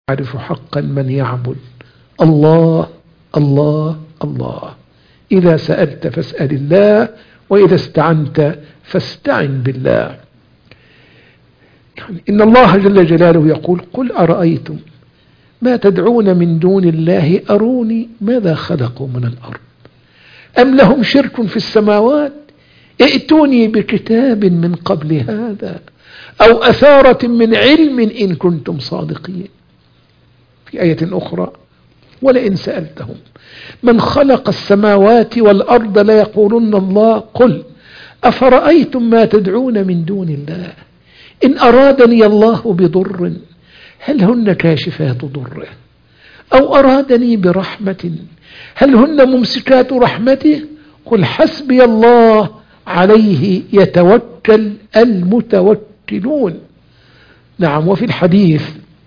يعرف حقا من يعبد الله الله الله. إذا سألت فاسأل الله، وإذا استعنت فاستعن بالله. يعني إن الله جل جلاله يقول: قل أرأيتم ما تدعون من دون الله أروني ماذا خلقوا من الأرض أم لهم شرك في السماوات ائتوني بكتاب من قبل هذا أو أثارة من علم إن كنتم صادقين. في آية أخرى: ولئن سألتهم من خلق السماوات والأرض ليقولن الله قل أفرأيتم ما تدعون من دون الله إن أرادني الله بضر هل هن كاشفات ضره أو أرادني برحمة هل هن ممسكات رحمته قل حسبي الله عليه يتوكل المتوكلون. نعم. وفي الحديث: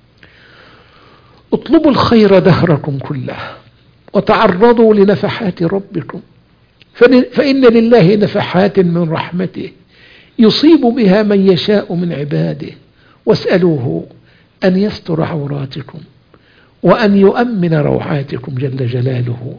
اطلبوا الخير دهركم كله وتعرضوا لنفحات ربكم فإن لله نفحات من رحمته يصيب بها من يشاء من عباده واسألوه أن يستر عوراتكم وأن يؤمن روعاتكم جل جلاله.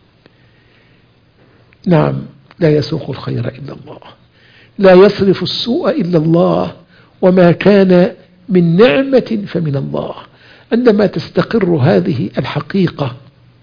نعم. لا يسوق الخير إلا الله، لا يصرف السوء إلا الله، وما كان من نعمة فمن الله. عندما تستقر هذه الحقيقة،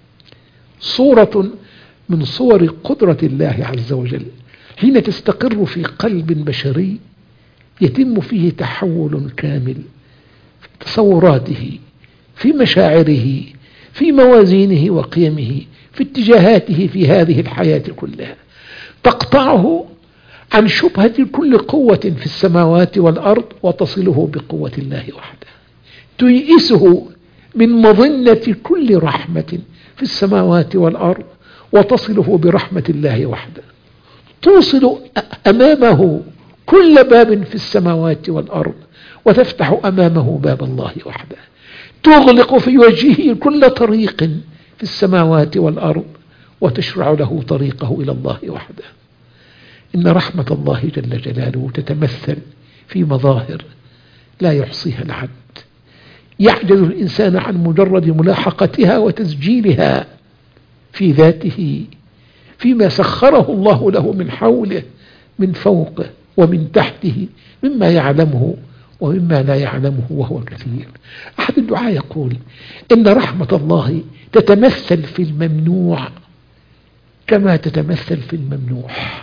صورة من صور قدرة الله عز وجل، حين تستقر في قلب بشري يتم فيه تحول كامل في تصوراته، في مشاعره، في موازينه وقيمه، في اتجاهاته في هذه الحياة كلها، تقطعه عن شبهة كل قوة في السماوات والأرض وتصله بقوة الله وحده، تيئسه من مظنة كل رحمة في السماوات والأرض وتصله برحمة الله وحده، توصل أمامه كل باب في السماوات والأرض وتفتح أمامه باب الله وحده، تغلق في وجهه كل طريق في السماوات والأرض وتشرع له طريقه إلى الله وحده. إن رحمة الله جل جلاله تتمثل في مظاهر لا يحصيها العد، يعجز الإنسان عن مجرد ملاحقتها وتسجيلها في ذاته، فيما سخره الله له من حوله، من فوقه ومن تحته، مما يعلمه ومما لا يعلمه وهو كثير. أحد الدعاة يقول: إن رحمة الله تتمثل في الممنوع كما تتمثل في الممنوح،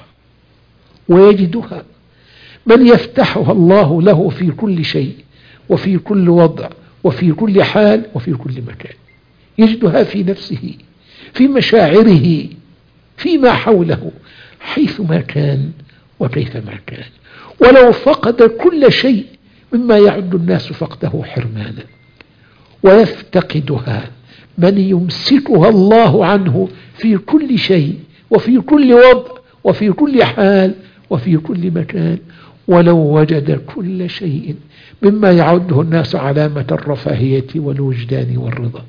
ويجدها من يفتحها الله له في كل شيء وفي كل وضع وفي كل حال وفي كل مكان، يجدها في نفسه، في مشاعره، فيما حوله، حيثما كان وكيفما كان، ولو فقد كل شيء مما يعد الناس فقده حرمانا. ويفتقدها من يمسكها الله عنه في كل شيء وفي كل وضع وفي كل حال وفي كل مكان، ولو وجد كل شيء مما يعده الناس علامة الرفاهية والوجدان والرضا.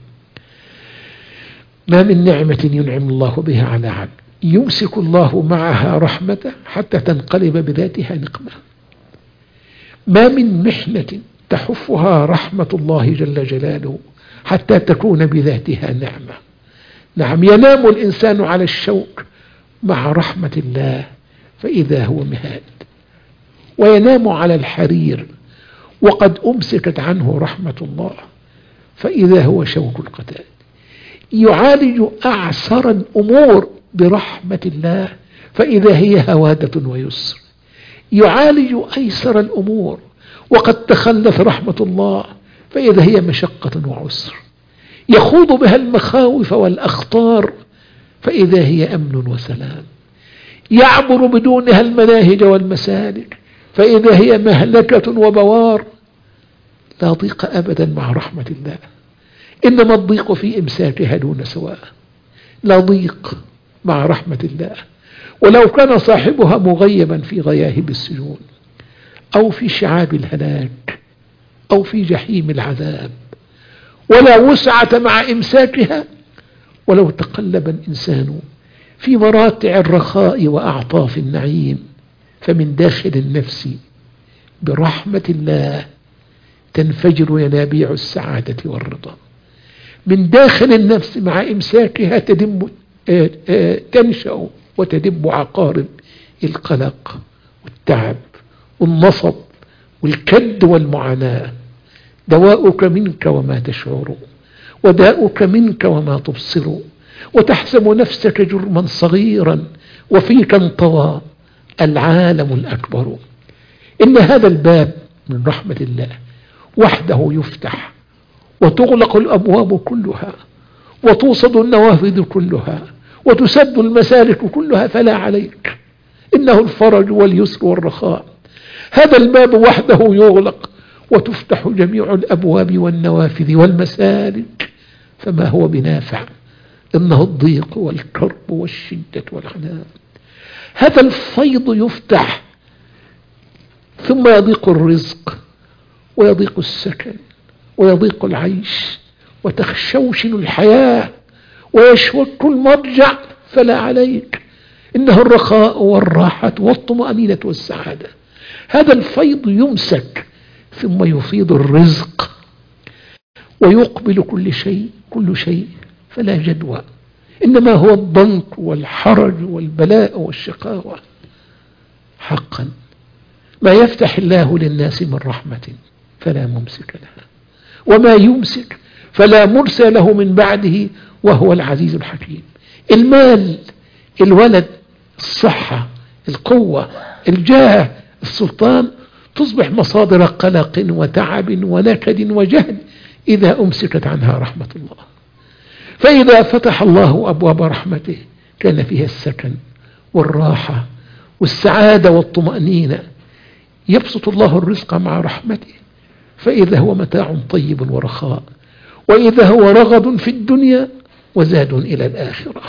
ما من نعمة ينعم الله بها على عبد يمسك الله معها رحمته حتى تنقلب بذاتها نقمة. ما من محنة تحفها رحمة الله جل جلاله حتى تكون بذاتها نعمة. نعم. ينام الإنسان على الشوك مع رحمة الله فإذا هو مهاد، وينام على الحرير وقد أمسكت عنه رحمة الله فإذا هو شوك القتال. يعالج أعسر الأمور برحمة الله فإذا هي هوادة ويسر. يعالج أيسر الأمور وقد تخلت رحمة الله فإذا هي مشقة وعسر. يخوض بها المخاوف والأخطار فإذا هي أمن وسلام. يعبر بدونها المناهج والمسالك فإذا هي مهلكة وبوار. لا ضيق أبدا مع رحمة الله، إنما الضيق في إمساكها دون سواء. لا ضيق مع رحمة الله، ولو كان صاحبها مغيبا في غياهب السجون أو في شعاب الهلاك أو في جحيم العذاب، ولا وسعة مع إمساكها. ولو تقلب الإنسان في مراتع الرخاء وأعطاف النعيم فمن داخل النفس برحمة الله تنفجر ينابيع السعادة والرضا من داخل النفس، مع إمساكها تنشأ وتدب عقارب القلق والتعب والنصب والكد والمعاناة. دواؤك منك وما تشعر، وداؤك منك وما تبصر، وتحسب نفسك جرما صغيرا وفيك انطوى العالم الأكبر. إن هذا الباب من رحمة الله وحده يفتح، وتغلق الأبواب كلها، وتوصد النوافذ كلها، وتسد المسالك كلها، فلا عليك، إنه الفرج واليسر والرخاء. هذا الباب وحده يغلق وتفتح جميع الأبواب والنوافذ والمسالك، فما هو بنافع، إنه الضيق والكرب والشدة والعناء. هذا الفيض يفتح ثم يضيق الرزق ويضيق السكن ويضيق العيش وتخشوشن الحياة ويشوك المضجع، فلا عليك، إنه الرخاء والراحة والطمأنينة والسعادة. هذا الفيض يمسك ثم يفيض الرزق ويقبل كل شيء فلا جدوى، إنما هو الضنك والحرج والبلاء والشقاوة. حقا ما يفتح الله للناس من رحمة فلا ممسك لها، وما يمسك فلا مرسل له من بعده، وهو العزيز الحكيم. المال، الولد، الصحة، القوة، الجاه، السلطان تصبح مصادر قلق وتعب ونكد وجهد إذا أمسكت عنها رحمة الله. فإذا فتح الله أبواب رحمته كان فيها السكن والراحة والسعادة والطمأنينة. يبسط الله الرزق مع رحمته، فإذا هو متاع طيب ورخاء، وإذا هو رغد في الدنيا وزاد إلى الآخرة.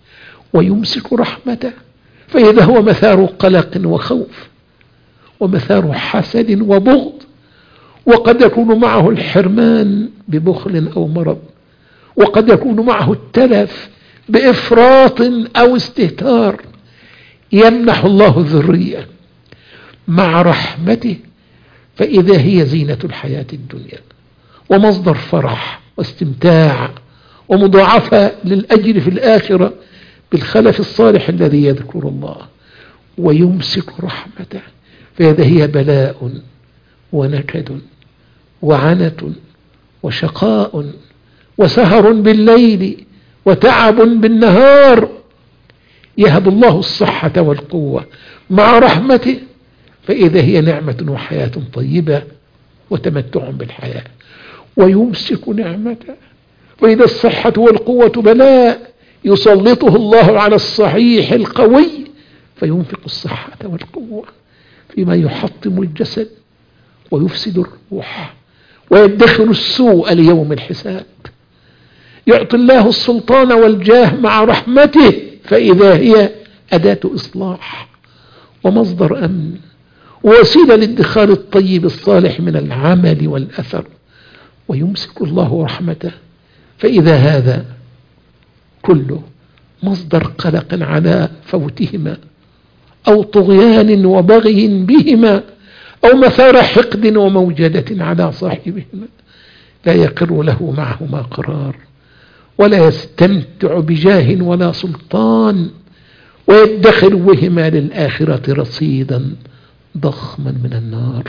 ويمسك رحمته فإذا هو مثار قلق وخوف ومثار حسد وبغض، وقد يكون معه الحرمان ببخل أو مرض، وقد يكون معه التلف بإفراط أو استهتار. يمنح الله الذرية مع رحمته، فإذا هي زينة الحياة الدنيا ومصدر فرح واستمتاع ومضاعفة للأجر في الآخرة بالخلف الصالح الذي يذكر الله. ويمسك رحمته فإذا هي بلاء ونكد وعنة وشقاء وسهر بالليل وتعب بالنهار. يهب الله الصحة والقوة مع رحمته، فإذا هي نعمة وحياة طيبة وتمتع بالحياة. ويمسك نعمته فإذا الصحة والقوة بلاء يسلطه الله على الصحيح القوي، فينفق الصحة والقوة فيما يحطم الجسد ويفسد الروح ويدخل السوء ليوم الحساب. يعطي الله السلطان والجاه مع رحمته، فإذا هي أداة إصلاح ومصدر أمن ووسيلة لادخار الطيب الصالح من العمل والأثر. ويمسك الله رحمته فإذا هذا كله مصدر قلق على فوتهما أو طغيان وبغي بهما أو مثار حقد وموجدة على صاحبهما، لا يقر له معهما قرار ولا يستمتع بجاه ولا سلطان، ويدخر بهما للآخرة رصيدا ضخما من النار.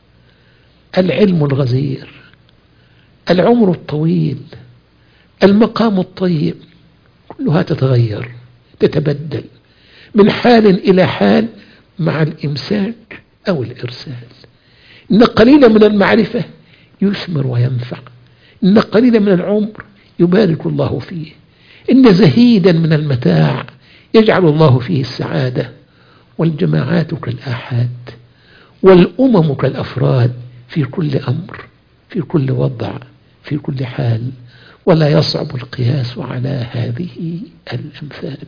العلم الغزير، العمر الطويل، المقام الطيب، كلها تتغير تتبدل من حال إلى حال مع الإمساك أو الإرسال. إن قليلا من المعرفة يثمر وينفع، إن قليلا من العمر يبارك الله فيه، إن زهيدا من المتاع يجعل الله فيه السعادة. والجماعات كالآحاد والأمم كالأفراد في كل أمر، في كل وضع، في كل حال، ولا يصعب القياس على هذه الأمثال.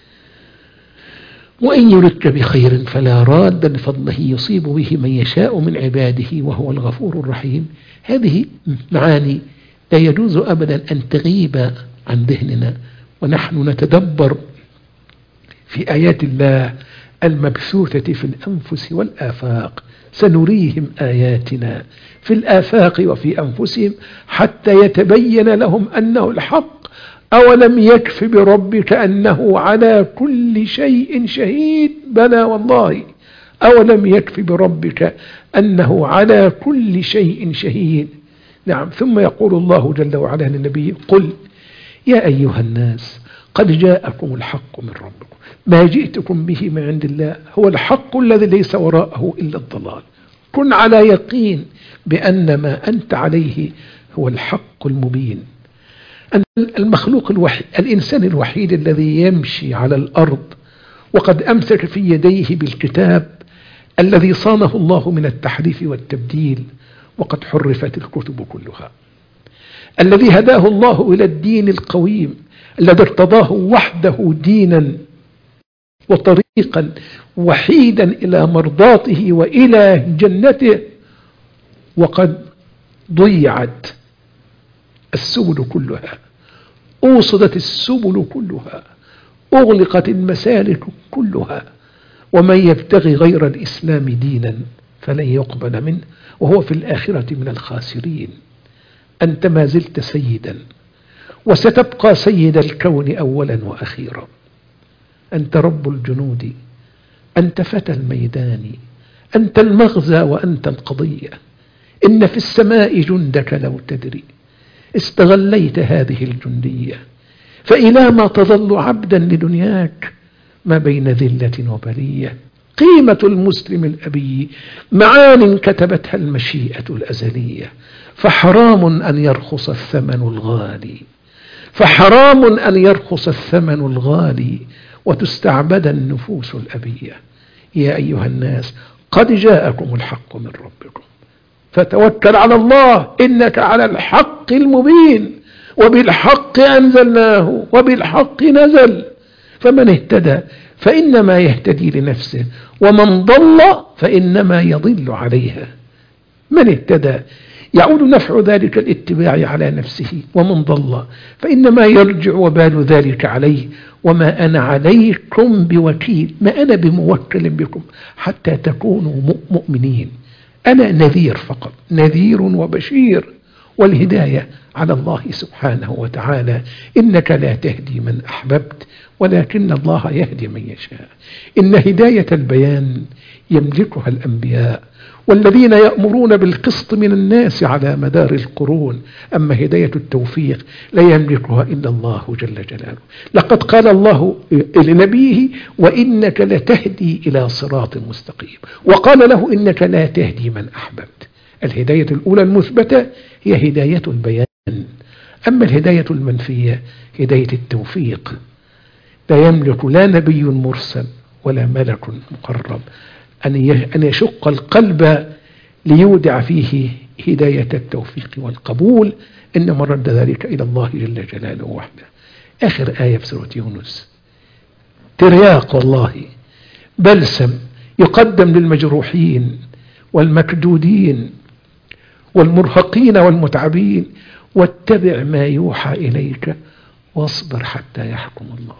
وإن يردك بخير فلا راد لفضله يصيب به من يشاء من عباده وهو الغفور الرحيم. هذه معاني لا يجوز أبدا أن تغيب عن ذهننا ونحن نتدبر في آيات الله المبثوثة في الأنفس والآفاق. سنريهم آياتنا في الآفاق وفي أنفسهم حتى يتبين لهم أنه الحق أولم يكف بربك أنه على كل شيء شهيد بلى والله أولم يكف بربك أنه على كل شيء شهيد. نعم. ثم يقول الله جل وعلا للنبي قل يا أيها الناس قد جاءكم الحق من ربكم ما جئتكم به من عند الله هو الحق الذي ليس وراءه إلا الضلال. كن على يقين بأن ما أنت عليه هو الحق المبين. أن المخلوق الوحيد الإنسان الوحيد الذي يمشي على الأرض وقد أمسك في يديه بالكتاب الذي صانه الله من التحريف والتبديل وقد حرفت الكتب كلها، الذي هداه الله إلى الدين القويم الذي ارتضاه وحده دينا وطريقا وحيدا إلى مرضاته وإلى جنته، وقد ضيعت السبل كلها، أوصدت السبل كلها، أغلقت المسالك كلها، ومن يبتغي غير الإسلام دينا فلن يقبل منه وهو في الآخرة من الخاسرين. أنت ما زلت سيدا وستبقى سيد الكون أولا وأخيرا. أنت رب الجنود، أنت فتى الميدان، أنت المغزى وأنت القضية. إن في السماء جندك لو تدري استغليت هذه الجندية فإلى ما تظل عبدا لدنياك ما بين ذلة وبلية. قيمة المسلم الأبي معان كتبتها المشيئة الأزلية، فحرام أن يرخص الثمن الغالي، فحرام أن يرخص الثمن الغالي وتستعبد النفوس الأبية. يا أيها الناس قد جاءكم الحق من ربكم فتوكل على الله إنك على الحق المبين، وبالحق أنزلناه وبالحق نزل. فمن اهتدى فإنما يهتدي لنفسه ومن ضل فإنما يضل عليها. من اهتدى يعود نفع ذلك الاتباع على نفسه، ومن ضل فإنما يرجع وبال ذلك عليه. وما أنا عليكم بوكيل، ما أنا بموكل بكم حتى تكونوا مؤمنين. أنا نذير فقط، نذير وبشير، والهداية على الله سبحانه وتعالى. إنك لا تهدي من أحببت ولكن الله يهدي من يشاء. إن هداية البيان يملكها الأنبياء والذين يأمرون بالقسط من الناس على مدار القرون، أما هداية التوفيق لا يملكها إلا الله جل جلاله. لقد قال الله لنبيه وإنك لتهدي إلى صراط مستقيم، وقال له إنك لا تهدي من أحببت. الهداية الأولى المثبتة هي هداية البيان، أما الهداية المنفية هداية التوفيق لا يملك لا نبي مرسل ولا ملك مقرب أن يشق القلب ليودع فيه هداية التوفيق والقبول، إنما رد ذلك إلى الله جل جلاله وحده. آخر آية في سورة يونس ترياق والله، بلسم يقدم للمجروحين والمكدودين والمرهقين والمتعبين. واتبع ما يوحى إليك واصبر حتى يحكم الله.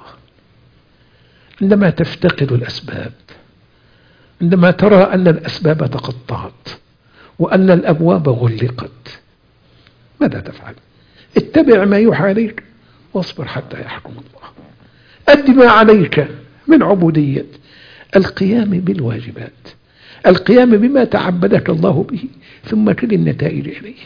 عندما تفتقد الأسباب، عندما ترى أن الأسباب تقطعت وأن الأبواب غلقت، ماذا تفعل؟ اتبع ما يوحى إليك واصبر حتى يحكم الله. أد ما عليك من عبودية القيام بالواجبات، القيام بما تعبدك الله به، ثم كل النتائج إليه.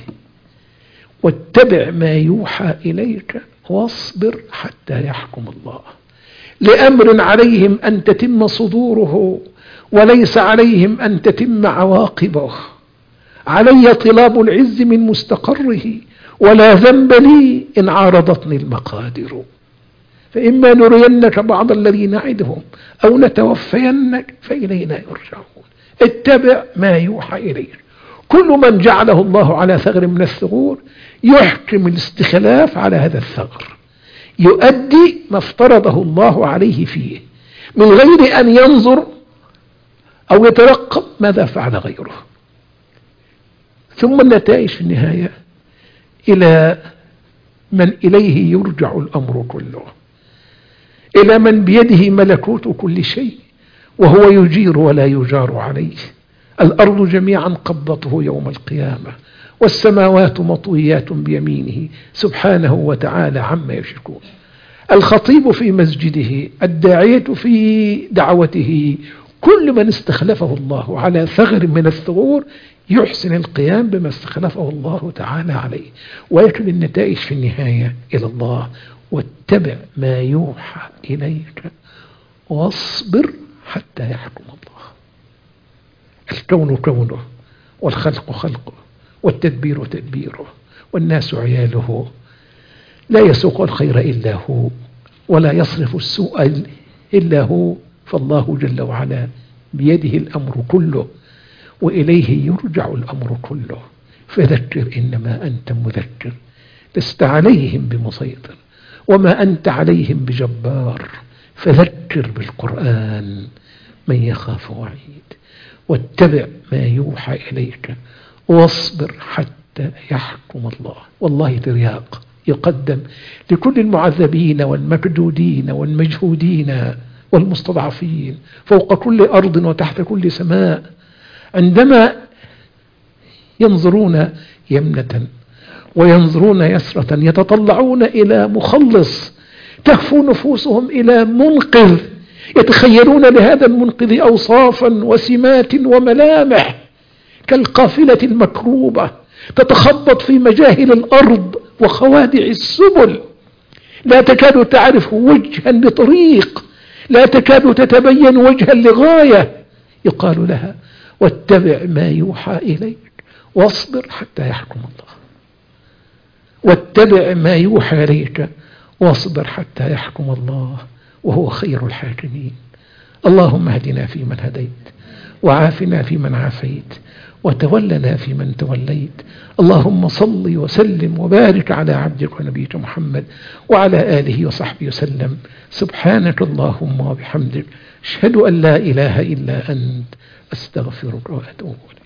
واتبع ما يوحى إليك واصبر حتى يحكم الله. لأمر عليهم أن تتم صدوره وليس عليهم أن تتم عواقبه. علي طلاب العز من مستقره ولا ذنب لي إن عارضتني المقادر. فإما نرينك بعض الذي نعدهم أو نتوفينك فإلينا يرجعون. اتبع ما يوحى إليك. كل من جعله الله على ثغر من الثغور يحكم الاستخلاف على هذا الثغر، يؤدي ما افترضه الله عليه فيه من غير أن ينظر أو يترقب ماذا فعل غيره. ثم النتائج في النهاية إلى من إليه يرجع الأمر كله، إلى من بيده ملكوت كل شيء وهو يجير ولا يجار عليه. الأرض جميعا قبضته يوم القيامة، والسماوات مطويات بيمينه سبحانه وتعالى عما يشركون. الخطيب في مسجده، الداعية في دعوته، كل من استخلفه الله على ثغر من الثغور يحسن القيام بما استخلفه الله تعالى عليه، ويكل النتائج في النهاية إلى الله. واتبع ما يوحى إليك واصبر حتى يحكم الله. الكون كونه، والخلق خلقه، والتدبير تدبيره، والناس عياله. لا يسوق الخير إلا هو، ولا يصرف السوء إلا هو، فالله جل وعلا بيده الأمر كله، وإليه يرجع الأمر كله. فذكر إنما أنت مذكر، لست عليهم بمسيطر، وما أنت عليهم بجبار. فذكر بالقرآن من يخاف وعيد. واتبع ما يوحى إليك واصبر حتى يحكم الله. والله ترياق يقدم لكل المعذبين والمكدودين والمجهودين والمستضعفين فوق كل أرض وتحت كل سماء، عندما ينظرون يمنة وينظرون يسرة يتطلعون إلى مخلص، تهفو نفوسهم إلى منقذ، يتخيلون لهذا المنقذ أوصافا وسمات وملامح كالقافلة المكروبة تتخبط في مجاهل الأرض وخوادع السبل، لا تكاد تعرف وجها لطريق، لا تكاد تتبين وجها لغاية. يقال لها واتبع ما يوحى إليك واصبر حتى يحكم الله. واتبع ما يوحى إليك واصبر حتى يحكم الله وهو خير الحاكمين. اللهم اهدنا فيمن هديت، وعافنا فيمن عافيت، وتولنا فيمن توليت. اللهم صل وسلم وبارك على عبدك ونبيك محمد وعلى آله وصحبه وسلم. سبحانك اللهم وبحمدك، أشهد أن لا إله إلا أنت، أستغفرك وأتوب إليك.